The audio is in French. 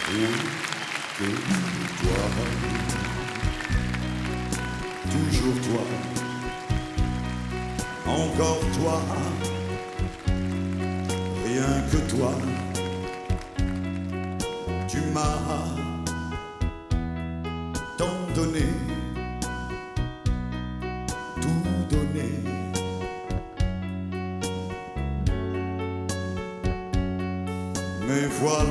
Et que toi, toujours toi, encore toi, rien que toi, tu m'as tant donné, tout donné. Mais voilà.